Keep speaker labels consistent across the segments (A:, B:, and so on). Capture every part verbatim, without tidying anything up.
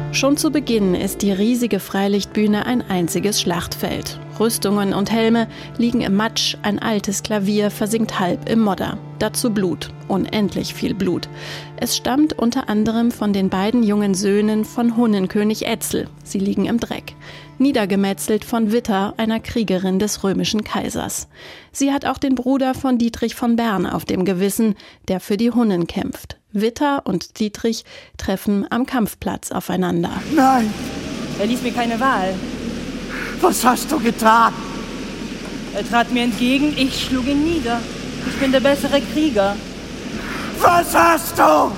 A: Schon zu Beginn ist die riesige Freilichtbühne ein einziges Schlachtfeld. Rüstungen und Helme liegen im Matsch, ein altes Klavier versinkt halb im Modder. Dazu Blut, unendlich viel Blut. Es stammt unter anderem von den beiden jungen Söhnen von Hunnenkönig Etzel. Sie liegen im Dreck. Niedergemetzelt von Witta, einer Kriegerin des römischen Kaisers. Sie hat auch den Bruder von Dietrich von Bern auf dem Gewissen, der für die Hunnen kämpft. Witta und Dietrich treffen am Kampfplatz aufeinander.
B: Nein!
C: Er ließ mir keine Wahl.
B: Was hast du getan?
C: Er trat mir entgegen, ich schlug ihn nieder. Ich bin der bessere Krieger.
B: Was hast du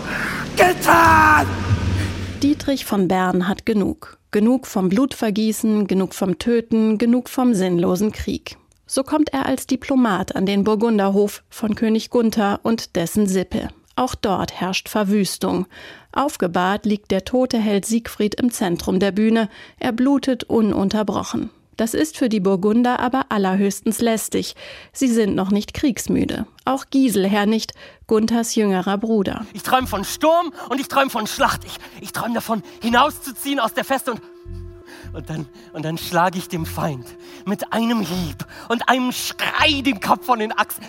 B: getan?
A: Dietrich von Bern hat genug. Genug vom Blutvergießen, genug vom Töten, genug vom sinnlosen Krieg. So kommt er als Diplomat an den Burgunderhof von König Gunther und dessen Sippe. Auch dort herrscht Verwüstung. Aufgebahrt liegt der tote Held Siegfried im Zentrum der Bühne. Er blutet ununterbrochen. Das ist für die Burgunder aber allerhöchstens lästig. Sie sind noch nicht kriegsmüde. Auch Giselher nicht, Gunthers jüngerer Bruder.
D: Ich träume von Sturm und ich träume von Schlacht. Ich, ich träume davon, hinauszuziehen aus der Feste und... Und dann, und dann schlage ich dem Feind mit einem Hieb und einem Schrei den Kopf von den Achsen.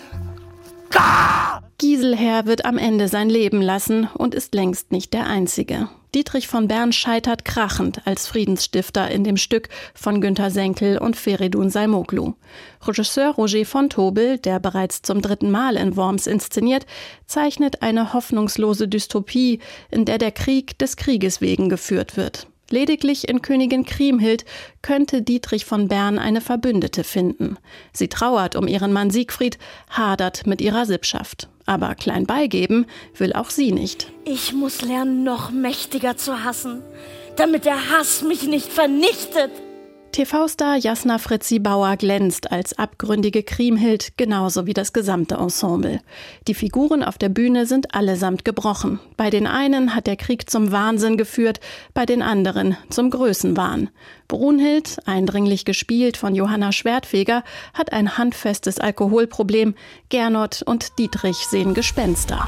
D: Gah!
A: Giselher wird am Ende sein Leben lassen und ist längst nicht der Einzige. Dietrich von Bern scheitert krachend als Friedensstifter in dem Stück von Günter Senkel und Feridun Saimoglu. Regisseur Roger von Tobel, der bereits zum dritten Mal in Worms inszeniert, zeichnet eine hoffnungslose Dystopie, in der der Krieg des Krieges wegen geführt wird. Lediglich in Königin Kriemhild könnte Dietrich von Bern eine Verbündete finden. Sie trauert um ihren Mann Siegfried, hadert mit ihrer Sippschaft. Aber klein beigeben will auch sie nicht.
E: Ich muss lernen, noch mächtiger zu hassen, damit der Hass mich nicht vernichtet.
A: T V-Star Jasna Fritzi Bauer glänzt als abgründige Kriemhild, genauso wie das gesamte Ensemble. Die Figuren auf der Bühne sind allesamt gebrochen. Bei den einen hat der Krieg zum Wahnsinn geführt, bei den anderen zum Größenwahn. Brunhild, eindringlich gespielt von Johanna Schwertfeger, hat ein handfestes Alkoholproblem. Gernot und Dietrich sehen Gespenster.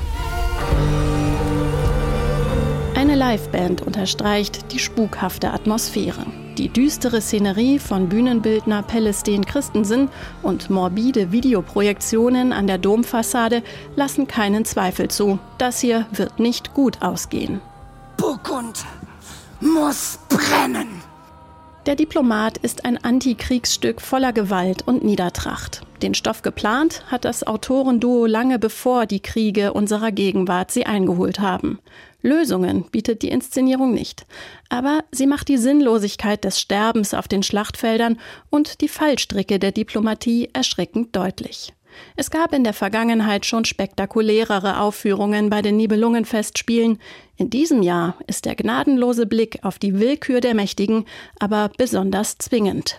A: Eine Liveband unterstreicht die spukhafte Atmosphäre. Die düstere Szenerie von Bühnenbildner Pelestin Christensen und morbide Videoprojektionen an der Domfassade lassen keinen Zweifel zu. Das hier wird nicht gut ausgehen.
B: Burgund muss brennen!
A: Der Diplomat ist ein Antikriegsstück voller Gewalt und Niedertracht. Den Stoff geplant hat das Autorenduo lange bevor die Kriege unserer Gegenwart sie eingeholt haben. Lösungen bietet die Inszenierung nicht. Aber sie macht die Sinnlosigkeit des Sterbens auf den Schlachtfeldern und die Fallstricke der Diplomatie erschreckend deutlich. Es gab in der Vergangenheit schon spektakulärere Aufführungen bei den Nibelungenfestspielen. In diesem Jahr ist der gnadenlose Blick auf die Willkür der Mächtigen aber besonders zwingend.